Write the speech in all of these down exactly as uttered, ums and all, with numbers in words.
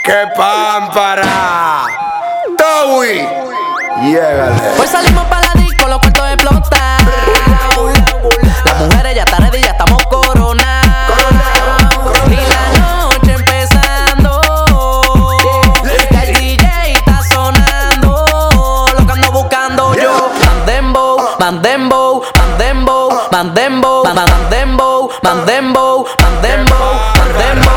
¡Qué pámpara! ¡Towi! Llégale. Hoy salimos para la disco, los cuartos explotan. Las mujeres ya están ready, ya estamos coronados. Y la noche empezando. Ya el D J está sonando. Lo que ando buscando yo. Mandembo, mandembo, mandembo, mandembo, mandembo, mandembo, mandembo, mandembo.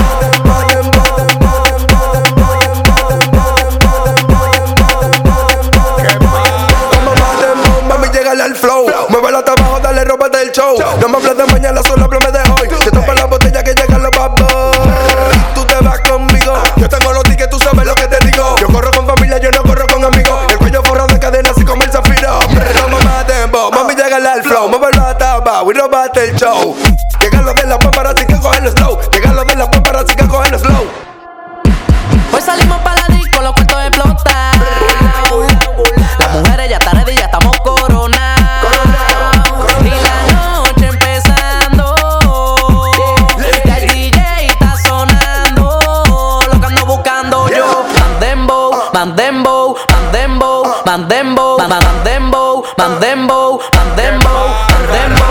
Al flow, muévelo hasta abajo, dale, róbate el show. No me hables de mañana, solo háblame de hoy. Te topas la botella que llegan los bad boys. Tú te vas conmigo, yo tengo los tickets, tú sabes lo que te digo. Yo corro con familia, yo no corro con amigos. El cuello forrado de cadena así como el zafiro. No me maten, bo, mami, llega al flow. Muévelo hasta abajo y róbate el show. Llegan los de la paparazzi que cogen slow. Llegan los de la paparazzi que cogen slow. Hoy salimos para la disco, los cuartos explotan. Las mujeres ya están ready, ya estamos coronados. Y la noche empezando. Ya el D J está sonando. Lo que ando buscando yo. Mandembo, mandembo, mandembo, mandembo, mandembo, mandembo, mandembo, mandembo.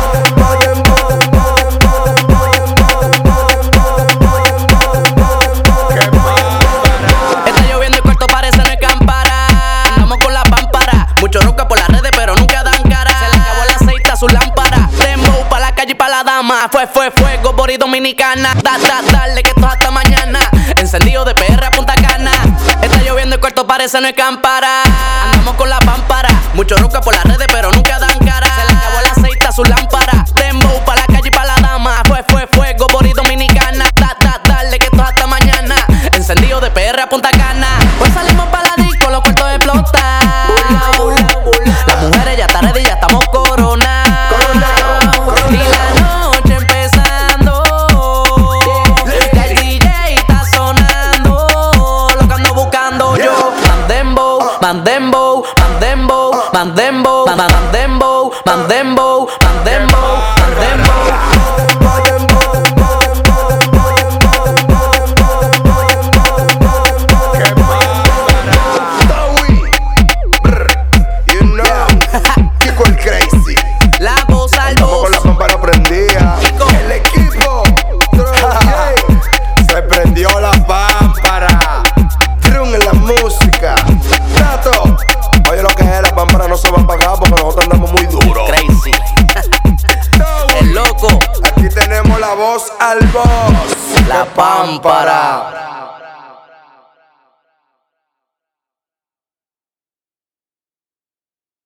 Mucho roca por las redes, pero nunca dan cara. Se le acabó el aceite a su lámpara. Dembow pa' la calle y pa' la dama. Fue, fue, fuego, Bori Dominicana. Da, da, dale que esto es hasta mañana. Encendido de P R a Punta Cana. Está lloviendo, el cuarto parece no es cámpara. Andamos con la pámpara. Mucho roca por las redes, pero nunca dan cara. Se le acabó el aceite a su lámpara. Dembow pa' la calle y pa' la dama. Fue, fue, fuego, Bori Dominicana. Da, da, dale que esto es hasta mañana. Encendido de P R a Punta Cana. Pues salimos pa' la disco, los cuartos explotan. Las mujeres ya están ready, ya estamos coronados. Y la noche empezando. Ya el D J está sonando. Lo que ando buscando yo. Mandembo, mandembo, mandembo, mandembo, mandembo, mandembo, mandembo, mandembo. Aquí tenemos la voz al boss, la pámpara.